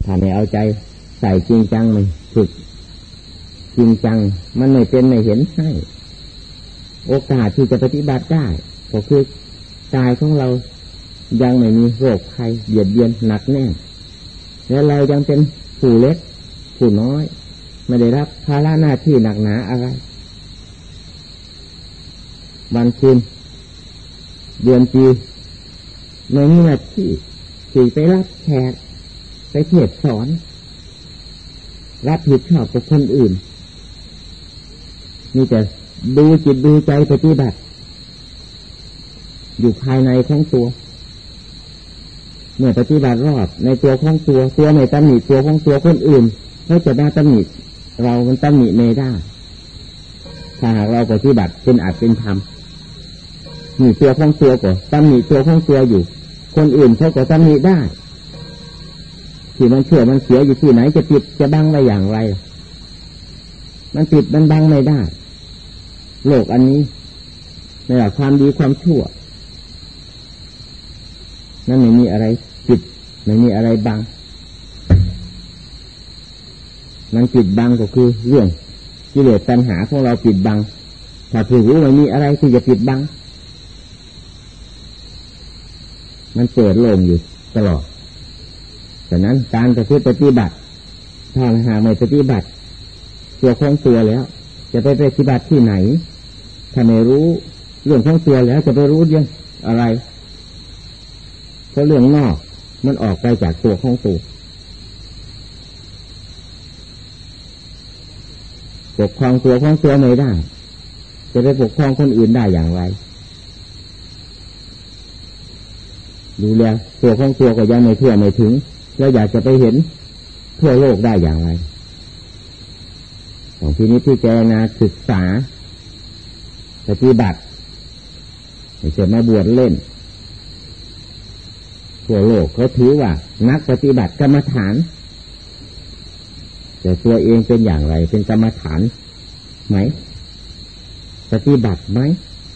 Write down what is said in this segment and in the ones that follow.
ถ้าไม่เอาใจใส่จริงจังมันฝึกจริงจังมันไม่เป็นไม่เห็นให้โอกาสที่จะปฏิบัติได้ก็คือกายของเรายังไม่มีโรคภัยเบียดเบียนหนักแน่นและเรายังเป็นผู้เล็กผู้น้อยไม่ได้รับภาระหน้าที่หนักหนาอะไรวันคืนเดือนปีไม่มีหน้าที่ที่ไปรับแขกไปเทศสอนรับผิดชอบกับคนอื่นมีแต่ดูจิตดูใจปฏิบัติอยู่ภายในของตัวเมื่อปฏิบัติรอบในตัวของตัวในตำหนิตัวของตัวคนอื่นเขาจะได้ตำหนิเรามันตำหนิไม่ได้ถ้าหากเราปฏิบัติเป็นอาจเป็นธรรมมีตัวของตัวก็ตำหนิตัวของตัวอยู่คนอื่นเขาก็ตำหนิได้ที่มันเชื่อมันเสียอยู่ที่ไหนจะปิดจะบังไว้อย่างไรมันปิดมันบังไม่ได้โลกอันนี้ไม่ว่าความดีความชั่วนั่นไม่มีอะไรปิดไม่มีอะไรบังมันปิดบังก็คือเรื่องกิเลสตัณหาของเราปิดบังถ้าผู้รู้ไม่มีอะไรที่จะปิดบังมันเปิดโล่งอยู่ตลอดฉะนั้นการปฏิบัติถ้าหากไม่ปฏิบัติตัวของตัวแล้วจะไปปฏิบัติที่ไหนถ้าไม่รู้เรื่องของตัวแล้วจะไปรู้เรื่องอะไรเพราะเรื่องนอกมันออกไปจากตัวของตัวปกครองตัวของตัวไม่ได้จะไปปกครองคนอื่นได้อย่างไรดูแลตัวของตัวก็ยังไม่ทั่วไม่ถึงแล้วอยากจะไปเห็นทั่วโลกได้อย่างไรของที่นี้ที่เจรณาศึกษาปฏิบัติไม่ใช่มาบวชเล่นทั่วโลกเขาถือว่านักปฏิบัติกรรมฐานแต่ตัวเองเป็นอย่างไรเป็นกรรมฐานไหมปฏิบัติไหม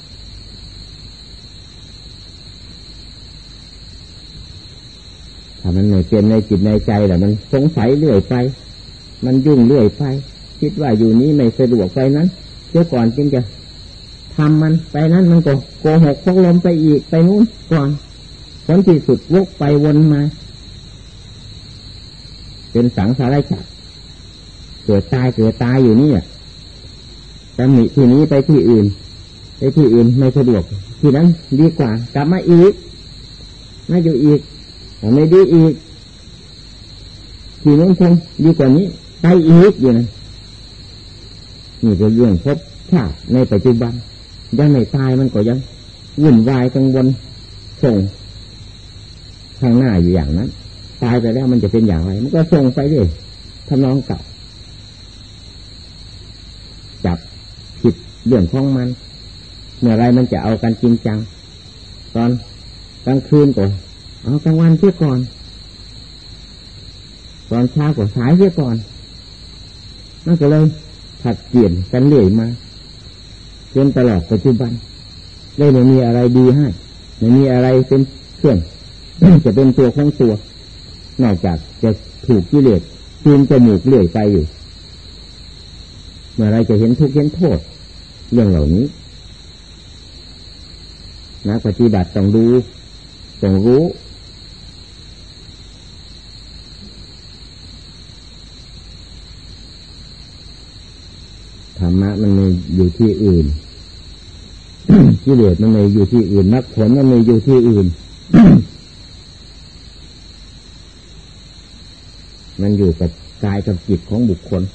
ถ้ามันไม่เป็นในจิตในใจแต่มันสงสัยเรื่อยไปมันยุ่งเรื่อยไปคิดว่าอยู่นี้ไม่สะดวกไปนั้นเดี๋ยวก่อนจึงจะทำมันไปนั้นมันก็โกหกพกลมไปอีกไปนู้นก่อนผลที่สุดวกไปวนมาเป็นสังสารวัฏเกิดตายอยู่นี่ตำหนิที่นี้ไปที่อื่นไม่สะดวกที่นั้นดีกว่ากลับมาอีกมาอยู่อีกไม่ดีอีกที่นู้นคงดีกว่านี้ไปอีกอยู่นะนี่เป็นเรื่องพบชาติในปัจจุบันยังไม่ตายมันก็ยังวุ่นวายกังวลส่งข้างหน้าอยู่อย่างนั้นตายไปแล้วมันจะเป็นอย่างไรมันก็ส่งไปดิทำนองเก่าจับผิดเรื่องของมันเมื่อไรมันจะเอากันจริงจังตอนกลางคืนก็เอากลางวันเสียก่อนตอนเช้าก็สายเสียก่อนมันก็เลยผัดเปลี่ยนกันเรื่อยมาจนตลอดปัจจุบันได้ไม่มีอะไรดีให้ไม่มีอะไรเป็นเครื่อง จะเป็นตัวของตัวนอกจากจะถูกกิเลสจูงจมูกเลื่อยไปอยู่เมื่อไรจะเห็นทุกข์เห็นโทษเรื่องเหล่านี้นักปฏิบัติต้องดูต้องรู้ธรรมะมันไม่อยู่ที่อื่น กิเลสมันไม่อยู่ที่อื่นมรรคผลมันไม่อยู่ที่อื่น มันอยู่กับกายกับจิตของบุคคล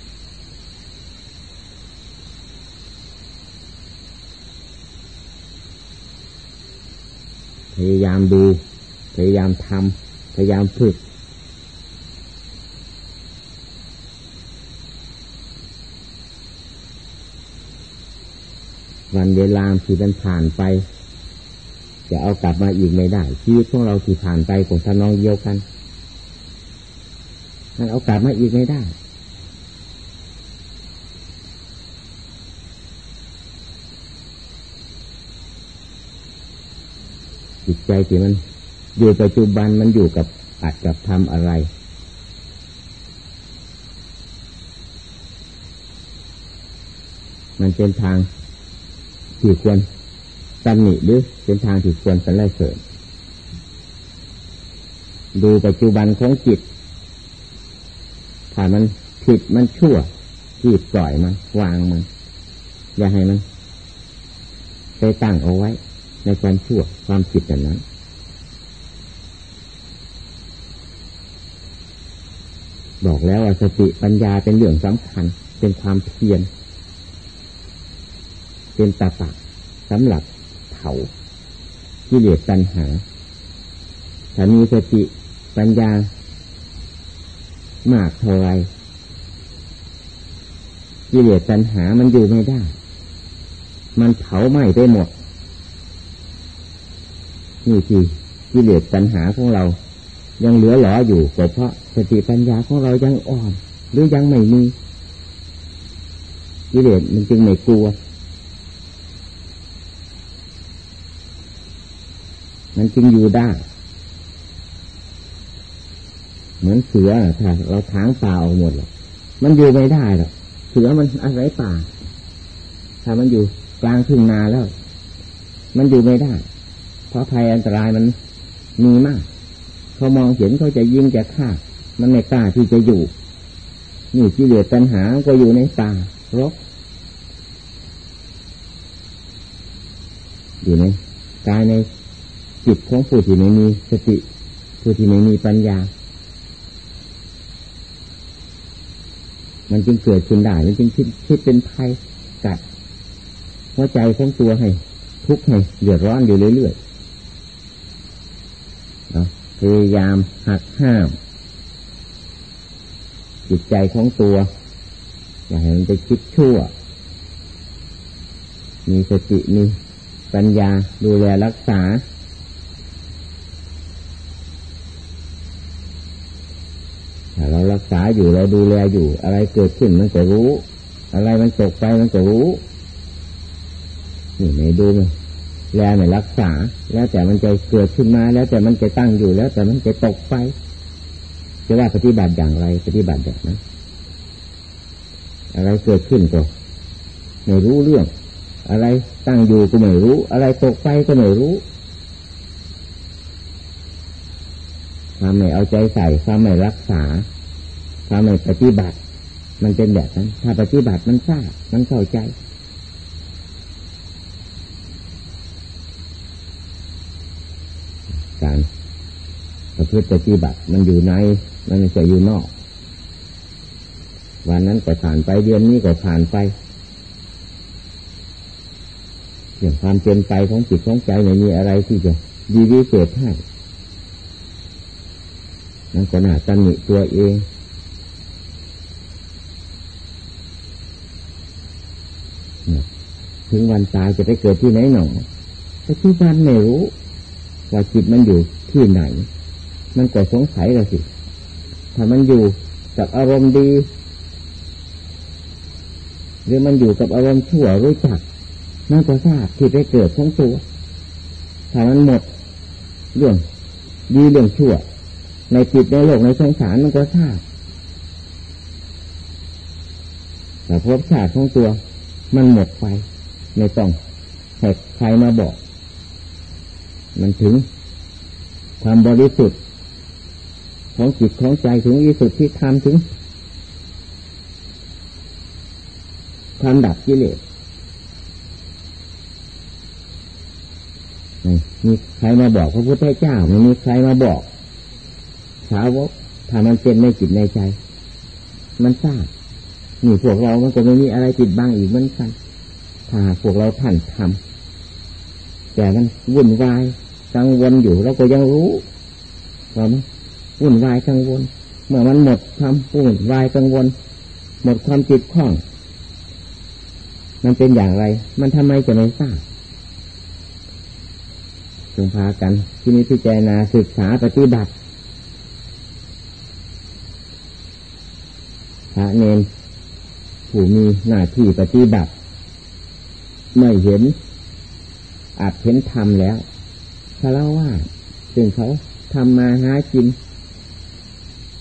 พยายามดูพยายามทำพยายามฝึกวันเวลาที่มันผ่านไปจะเอากลับมาอีกไม่ได้ชีวิตของเราที่ผ่านไปของทำนองเดียวกันมันเอากลับมาอีกไม่ได้จิตใจที่มันอยู่ปัจจุบันมันอยู่กับอัดกับทำอะไรมันเป็นทางที่ควรตำหนิหรือเป็นทางที่ควรสรรเสริญดูปัจจุบันของจิตถ้ามันผิดมันชั่วรีบปล่อยมันวางมันอย่าให้มันไปตั้งเอาไว้ในความชั่วความผิดแบบนั้นบอกแล้วว่าสติปัญญาเป็นเรื่องสำคัญเป็นความเพียรเป็นตบะสำหรับเผากิเลสตัณหาถ้ามีสติปัญญามากเท่าไรกิเลสตัณหามันอยู่ไม่ได้มันเผาไหม้ไปหมดนี่ที่กิเลสตัณหาของเรายังเหลือหลออยู่ก็เพราะสติปัญญาของเรายังอ่อนหรือยังไม่มีกิเลสมันจึงไม่กลัวมันจึงอยู่ได้เหมือนเสือถ้าเราถางป่าออกหมดแล้วมันอยู่ไม่ได้หรอกเสือมันอาศัยป่าถ้ามันอยู่กลางทุ่งนาแล้วมันอยู่ไม่ได้เพราะภัยอันตรายมันมีมากเขามองเห็นเขาจะยิงจะฆ่ามันไม่กล้าที่จะอยู่นี่กิเลสตัณหาก็อยู่ในป่ารกอยู่ในกายในจิตของผู้ที่ไม่มีสติผู้ที่ไม่มีปัญญามันจึงเกิดขึ้นได้มันจึงคิดเป็นภัยกัดหัวใจของตัวให้ทุกข์ให้เดือดร้อนอยู่เรื่อยๆพยายามหักห้ามจิตใจของตัวอย่าให้มันไปคิดชั่วมีสติมีปัญญาดูแลรักษาถ้าเรารักษาอยู่เราดูแลอยู่อะไรเกิดขึ้นมันก็รู้อะไรมันตกไปมันก็รู้นี่ไม่ดูมันแลไม่รักษาแล้วแต่มันจะเกิดขึ้นมาแล้วแต่มันจะตั้งอยู่แล้วแต่มันจะตกไปจะว่าปฏิบัติอย่างไรปฏิบัติแบบนั้นอะไรเกิดขึ้นก็ไม่รู้เรื่องอะไรตั้งอยู่ก็ไม่รู้อะไรตกไปก็ไม่รู้ความไม่เอาใจใส่ความไม่รักษาความไม่ปฏิบัติมันเป็นแบบนั้นถ้าปฏิบัติมันทราบมันเข้าใจการประพฤติปฏิบัติมันอยู่ในมันไม่ใช่อยู่นอกวันนั้นก็ผ่านไปเดือนนี้ก็ผ่านไปอย่างความเป็นไปของจิตของใจไม่มีอะไรที่จะดีวิเศษให้นั่นก็น่าตำหนิตัวเองถึงวันตายจะไปเกิดที่ไหนหนอแต่ที่บ้านไม่รู้ว่าจิตมันอยู่ที่ไหนมันก็สงสัยแล้วสิถ้ามันอยู่กับอารมณ์ดีหรือมันอยู่กับอารมณ์ชั่วรู้จักมันก็ทราบที่ไปเกิดของตัวถ้ามันหมดเรื่องดีเรื่องชั่วในจิตในโลกในสงสารมันก็ทราบแต่ภพชาติของตัวมันหมดไปไม่ต้องให้ใครมาบอกมันถึงความบริสุทธิ์ของจิตของใจถึงวิสุทธิธรรมถึงความดับกิเลสมีใครมาบอกพระพุทธเจ้าไม่มีใครมาบอกสาวกถ้ามันเป็นในจิตในใจมันทราบนี่พวกเรามันก็ไม่มีอะไรปิดบังอีกเหมือนกันถ้าพวกเราท่านทำแต่มันวุ่นวายกังวลอยู่เราก็ยังรู้ว่ามันวุ่นวายกังวลเมื่อมันหมดความวุ่นวายกังวลหมดความจิตคล่องมันเป็นอย่างไรมันทำไมจะไม่ทราบจงพากันที่นี้พิจารณาศึกษาปฏิบัติพระเนรผู้มีหน้าที่ปฏิบัติไม่เห็นอาจเห็นธรรมแล้วคฤหัสถ์ซึ่งเขาทำมาหากิน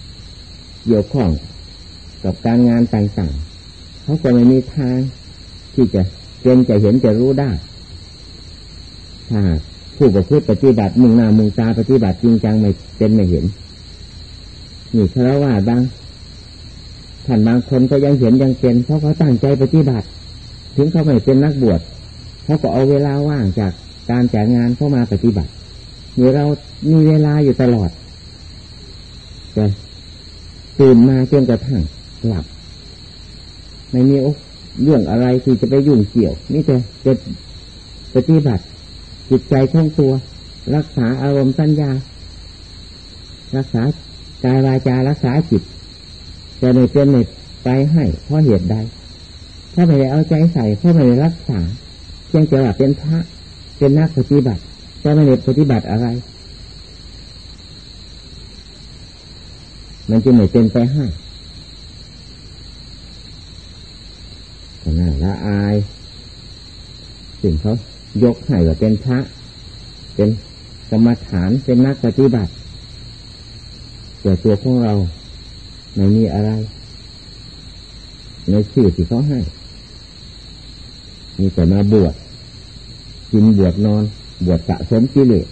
เกี่ยวข้องกับการงานต่างๆเขาก็ไม่มีทางที่จะเป็นจะเห็นจะรู้ได้ถ้าผู้ประพฤติปฏิบัติมุ่งหน้ามุ่งตาปฏิบัติจริงจังไม่เป็นไม่เห็นนี่ฆราวาสบ้างท่านบางคนก็ยังเห็นยังเป็นเพราะเขาตั้งใจปฏิบัติถึงเขาไม่เป็นนักบวชเขาก็เอาเวลาว่างจากการจากงานเข้ามาปฏิบัตินี่เรามีเวลาอยู่ตลอดจะตื่นมาจนกระทั่งหลับไม่มีเรื่องอะไรที่จะไปยุ่งเกี่ยวนี่จะปฏิบัติจิตใจของตัวรักษาอารมณ์สัญญารักษากายวาจารักษาจิตจะไม่เป็นไม่ไปให้เพราะเหตุใดถ้าไม่ได้เอาใจใส่เพราะไม่ได้รักษาเพียงแต่ว่าเป็นพระเป็นนักปฏิบัติจะไม่ได้ปฏิบัติอะไรมันจึงไม่เป็นไปให้ขณะละอายสิ่งเขายกให้ว่าเป็นพระเป็นกรรมฐานเป็นนักปฏิบัติแต่ตัวของเราไม่มีอะไรในชื่อที่เขาให้มีแต่มาบวชกินบวชนอนบวชสะสมกิเลส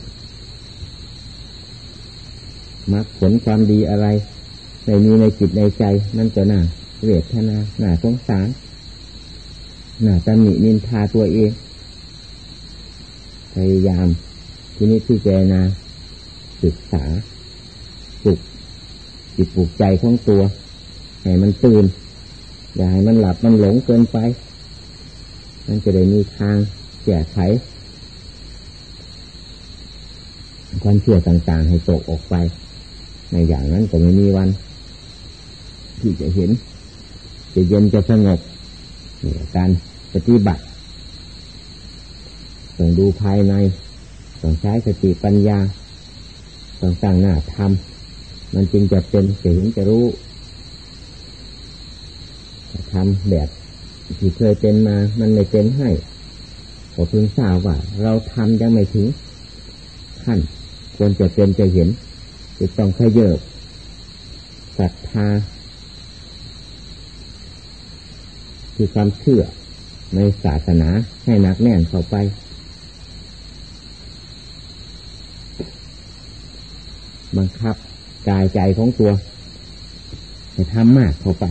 มรรคผลความดีอะไรไม่มีในจิตในใจนั่นก็น่าเวทนาน่าสงสารน่าตำหนินินทาตัวเองพยายามที่นี้ที่เจนาศึกษาปลุกจิตปลุกใจของตัวให้มันตื่นอย่าให้มันหลับมันหลงเกินไปมันจะได้มีทางแก้ไขความเชื่อต่างๆให้ตกออกไปในอย่างนั้นก็ไม่มีวันที่จะเห็นจะเย็นจะสงบนี่การปฏิบัติต้องดูภายในต้องใช้สติปัญญาต้องตั้งหน้าทำมันจึงจะเป็นจะเห็นจะรู้ทำแบบที่เคยเป็นมามันไม่เป็นให้ก็เพิ่งทราบว่าเราทำยังไม่ถึงขั้นควรจะเป็นจะเห็นจะต้องขยับศรัทธาคือความเชื่อในศาสนาให้หนักแน่นเข้าไปบังคับกายใจของตัวให้ทำมากเข้าไป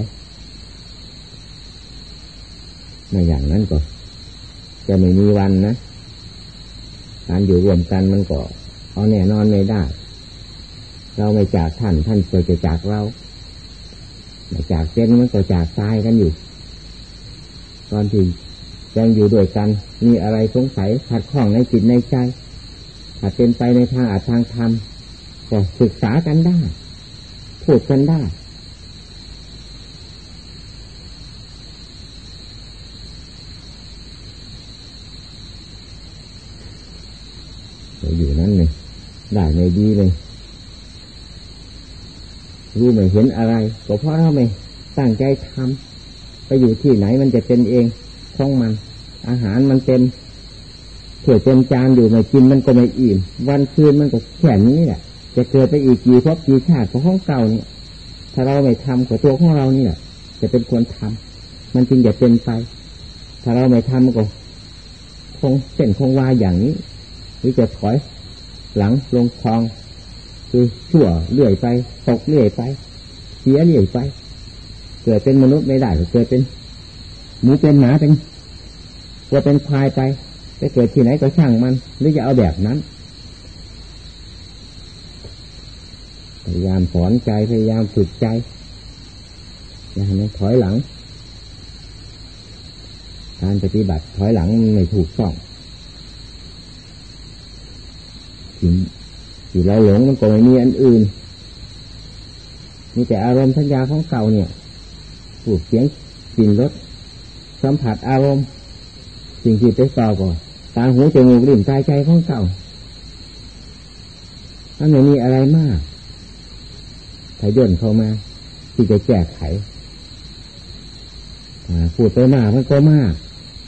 ในอย่างนั้นก็จะไม่มีวันนะการอยู่รวมกันมันก็เอาแน่นอนไม่ได้เราไม่จากท่านก็จะจากเราไม่จากเส้นมันก็จากตายกันอยู่ตอนที่ยังอยู่ด้วยกันมีอะไรสงสัยขัดข้องในจิตในใจถ้าเป็นไปในทางอาทางธรรมก็ศึกษากันได้พูดกันได้อยู่นั้นเลยได้ไม่ดีเลยรู้ไม่เห็นอะไรก็เพราะเราไม่ตั้งใจทำไปอยู่ที่ไหนมันจะเป็นเองของมันอาหารมันเต็มเถื่อเต็มจานอยู่ไม่กินมันก็ไม่อิ่มวันคืนมันก็แค่นี้แหละจะเกิดไปอีกกี่ภพกี่ชาติของเก่าเนี่ยถ้าเราไม่ทำกับตัวของเราเนี่ยจะเป็นควรทำมันจึงจะเป็นไปถ้าเราไม่ทำก็คงเส้นคงวาอย่างนี้หรือจะถอยหลังลงคลองคือชั่วเลื่อยไปตกเลื่อยไปเสียเลื่อยไปเกิดเป็นมนุษย์ไม่ได้เกิดเป็นหมูเป็นหมาเป็นวัวเป็นควายไปเกิดที่ไหนก็ช่างมันหรือจะเอาแบบนั้นพยายามสอนใจพยายามฝึกใจอย่าให้มันถอยหลังการปฏิบัติถอยหลังไม่ถูกต้องที่เราหลงมันก็ไม่มีอันอื่นมีแต่อารมณ์สัญญาของเก่าเนี่ยพูดเสียงกลิ่นรสสัมผัสอารมณ์สิ่งที่ไปต่อก่อนตาหูจมูกลิ้นกายใจของเก่ามันไม่มีอะไรมากถ้าย่นเข้ามาที่จะแก้ไขพูดไปมากมันก็มาก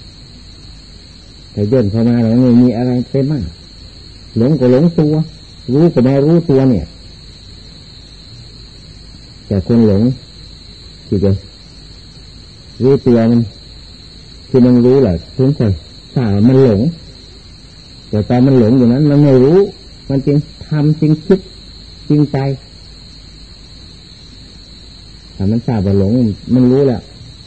ถ้าย่นเข้ามาแล้วไม่มีอะไรไปมากหลงก็หลงตัวรู้ก็ไม่รู้ตัวเนี่ยแต่คนหลงที่จะรู้ตัวมันที่มันรู้แหละถึงค่อยทราบว่ามันหลงแต่ตอนมันหลงอยู่นั้นมันไม่รู้มันจึงทำจึงคิดจึงไปถ้ามันทราบว่าหลงมันรู้แล้ว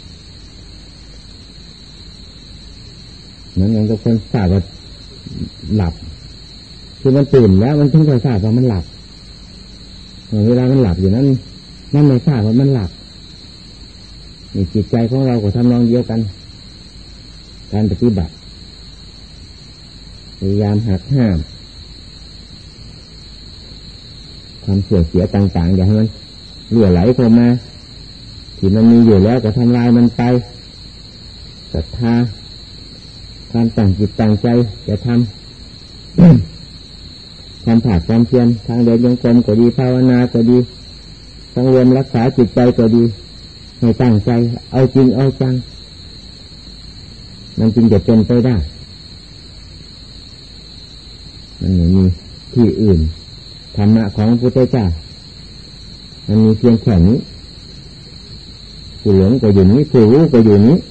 เหมือนกันกับคนทราบว่าหลับคือมันตื่นแล้วมันถึงค่อยทราบว่ามันหลับเวลามันหลับอยู่นั้นมันไม่ทราบว่ามันหลับนี่จิตใจของเราก็ทำนองเดียวกันการปฏิบัติพยายามหักห้ามความเสื่อมเสียต่างๆอย่าให้มันรั่วไหลเข้ามาที่มันมีอยู่แล้วก็ทำลายมันไปศรัทธาความตั้งจิตตั้งใจจะทำ ความผาดความเพียรทางเดินจงกรมก็ดีภาวนาก็ดีสังเวชรักษาจิตใจก็ดีให้ตั้งใจเอาจริงเอาจังมันจึงจะเป็นไปได้มันไม่มีที่อื่นธรรมะของพระพุทธเจ้ามันมีเพียงแค่นี้ผู้หลงก็อยู่นี้ผู้รู้ก็อยู่นี้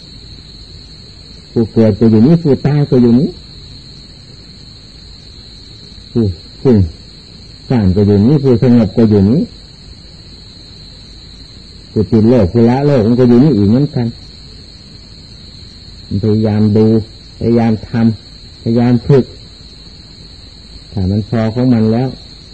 ผู้เกิดก็อยู่นี้ผู้ตายก็อยู่นี้ผู้ฟุ้งซ่านก็อยู่นี้ผู้สงบก็อยู่นี้ผู้ติดโลกผู้ละโลกมันก็อยู่นี้อีกเหมือนกันพยายามดูพยายามทำพยายามฝึกถ้ามันพอของมันแล้ว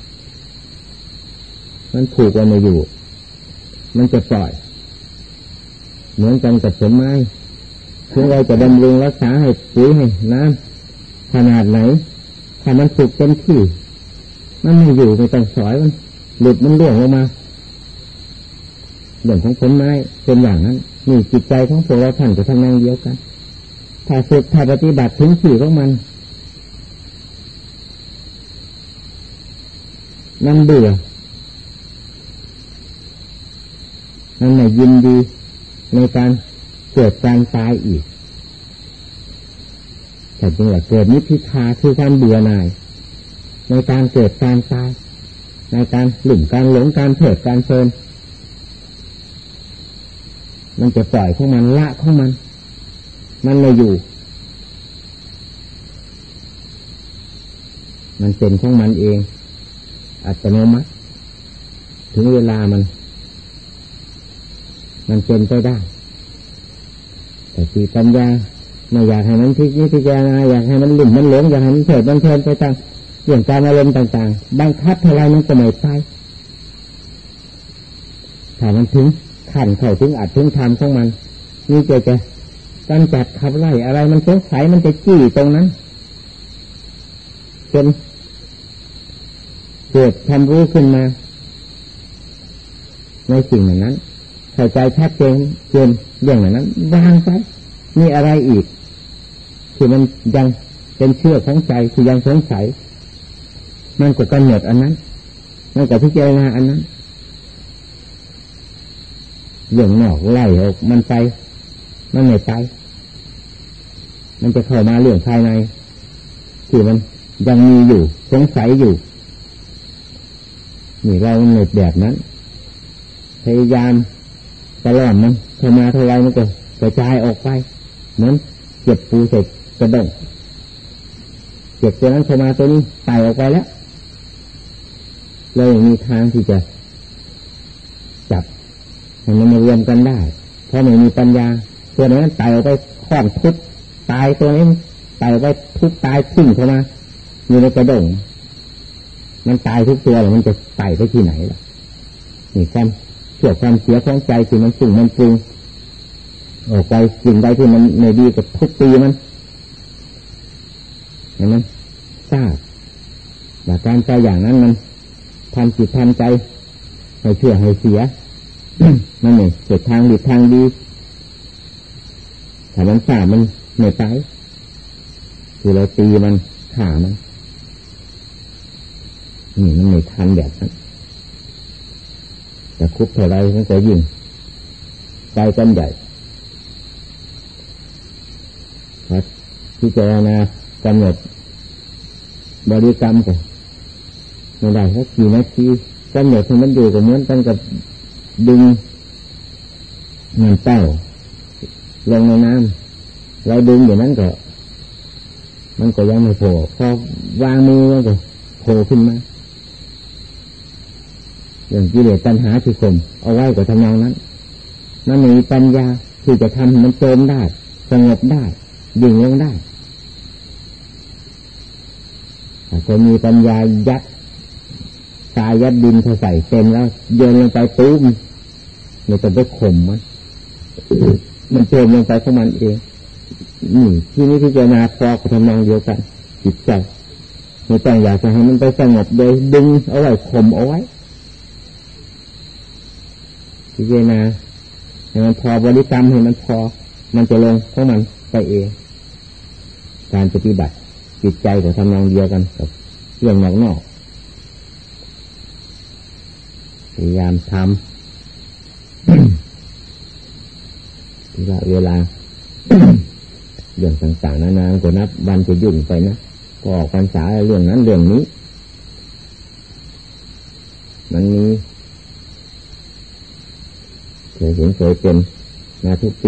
มันถูกเอามาอยู่มันจะปล่อยเหมือนกันกับต้นไม้ถึงเราจะบำรุงรักษาให้ปุ๋ยให้น้ำขนาดไหนถ้ามันถูกเต็มที่มันไม่อยู่ไม่ต้องสอยมันหลุดมันร่วงลงมาเรื่องของต้นไม้เป็นอย่างนั้นนี่จิตใจของพวกเราท่านก็ทำนองเดียวกันถ้าฝึกถ้าปฏิบัติถึงที่ของมันเบื่อมันไม่ยินดีในการเกิดการตายอีกแต่จริงว่าเกิดนิพพิทาคือการเบื่อหน่ายในการเกิดการตายในการหลุ่มการหลงการเถิดการเพลินมันจะปล่อยของมันละของมันไม่อยู่มันเป็นของมันเองอัตโนมัติถึงเวลามันเป็นไปได้แต่ที่ปัญญาไม่อยากให้มันพิจารณาอยากให้มันหลุ่มมันหลงอยากให้มันเถิดมันเพลินไปตามเรื่องการอารมณ์ต่างๆบังคับเท่าไรมันก็ไม่ไปถ้ามันถึงขั้นเข้าถึงอัดถึงธรรมของมันนี่จะกำจัดขับไล่อะไรมันสงสัยมันจะจี้ตรงนั้นจนเกิดทำรู้ขึ้นมาในสิ่งเหล่านั้นเข้าใจชัดเจนเรื่องเหล่านั้นวางไปมีอะไรอีกที่มันยังเป็นเชื่อของใจที่ยังสงสัยมันก็กำหนดอันนั้นมันก็พิจารณาอันนั้นเรื่องนอกไล่ออกมันไปมันไม่ไปมันจะเข้ามาเรื่องภายในที่มันยังมีอยู่สงสัยอยู่นี่เราเหนื่อยแบบนั้นพยายามตลอดมันเข้ามาเท่าไรมันก็กระจายออกไปเหมือนเก็บปูเสร็จกระดงเก็บตัวนั้นเข้ามาตัวนี้ไต่ออกไปแล้วเรายังมีทางที่จะจับให้มันมารวมกันได้เพราะไม่มีปัญญาตัวนั้นไต่ออกไปค่อนทุบตายตัวนี้ไต่ออกไปทุบตายทิ้งเข้ามาอยู่ในกระดงมันตายทุกตัวแล้วมันจะไต่ไปที่ไหนล่ะนี่ความเสื่อมความเสียของใจที่มันสุ่งมันปรุงออกไปสิ่งใดที่มันไม่ดีกับทุกปีมันเห็นไหมทราบว่าการใจอย่างนั้นมันทำจิตทำใจให้เชื่อให้เสีย มันไม่เกิดทางดีทางดีถ้ามันทราบมันไม่ไปคือเราตีมันฆ่ามันนี่มันไม่ทันแบบนั้นแต่คุบเท่าไรมันก็ยิ่งใจกันใหญ่ครับพิจารณากำหนดบริกรรมก็ไม่ได้สักกี่นาทีกำหนดให้มันอยู่ก็เหมือนกันกับดึงเงินเต้าลงในน้เราดึงอย่างนั้นก็มันก็ยังไม่โผล่พอวางมือมันก็โผล่ขึ้นมาอย่างกิเลสตัณหาที่ข่มเอาไว้ก็ทำนองนั้นมันมีปัญญาที่จะทำให้มันโจมได้สงบได้ดิ่งลงได้ถ้าคนมีปัญญายัดกายยัดดินเขาใส่เต็มแล้วโยนลงไปตุ้มไม่ต้องไปข่มมันโจมลงไปของมันเองที่นี้ที่เจนาพอกับทำนองเดียวกันจิตใจไม่ต้องอยากจะให้มันไปสงบโดยดึงเอาไว้ข่มเอาไว้พิจารณาให้มันพอบริกรรมให้มันพอมันจะลงของมันไปเองการปฏิบัติจิตใจของทำนองเดียวกันกับเรื่องนอกพยายามทำเวลา เรื่องต่างๆนานาก็นับวันจะยุ่งไปนะก็ออกพรรษาเรื่องนั้นเรื่องนี้มันมีเคยเป็นมาทุกปี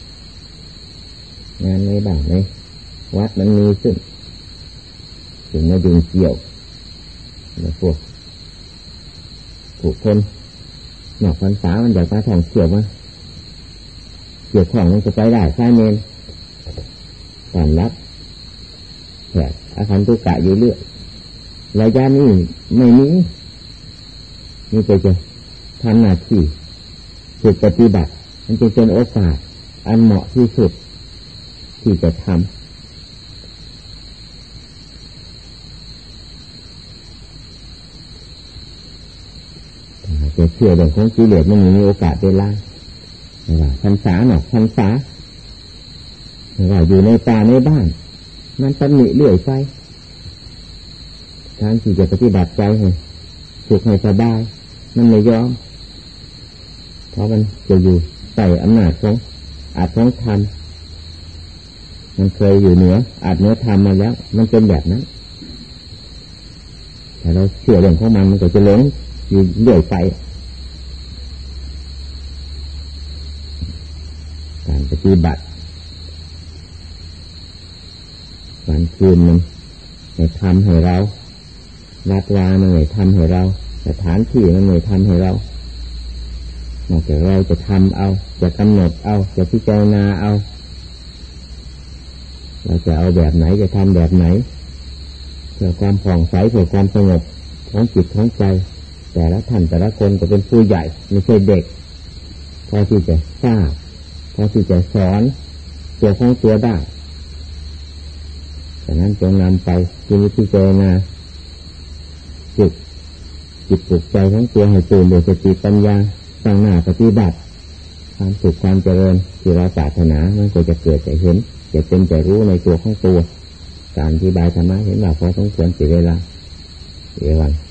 งานในบ้านในวัดมันมีซึ่งมาดึงเกี่ยวแล้วพวกผู้คนนอกพรรษามันอยากมาท่องเที่ยวมาเกี่ยวข้องมันจะไปได้ใช่เมนการรับแขกอาคันตุกะอยู่เรื่อยระยะนี้ไม่มีนี่จะทำหน้าที่ฝึกปฏิบัติมันจะเป็นโอกาสอันเหมาะที่สุดที่จะทำจะเชื่อเรื่องของกิเลสมันมีโอกาสเวลาพรรษาหนอกพรรษาอยู่ในป่าในบ้านมันตำหนิเลื่อยไปทางที่จะปฏิบัติใจให้สุขให้สบายมันไม่ยอมเพราะมันจะอยู่ใส่อำนาจของอาจของธรรมมันเคยอยู่เหนืออาจเหนือธรรมมาแล้วมันเป็นแบบนั้นแต่เราเชื่อเรื่องของมันก็จะหลงอยู่เลื่อยไปการปฏิบัติวันคืนมันไม่ทำให้เราวัดวามันไม่ทำให้เราสถานที่มันไม่ทำให้เรานอกจากเราจะทำเอาจะกำหนดเอาจะพิจารณาเอาเราจะเอาแบบไหนจะทำแบบไหนเพื่อความผ่องใสเพื่อความสงบของจิตของใจแต่ละท่านแต่ละคนก็เป็นผู้ใหญ่ไม่ใช่เด็กพอที่จะทราบพอที่จะสอนตัวของตัวได้ฉะนั้นจงนำไปพิจารณาจิตปลุกใจของตัวให้ตื่นโดยสติปัญญาตั้งหน้าปฏิบัติความสุขความเจริญที่เราปรารถนามันก็จะเกิดจะเห็นจะเป็นจะรู้ในตัวของตัวการอธิบายธรรมะเห็นว่าพอสมควรเสียเวลาเอวัง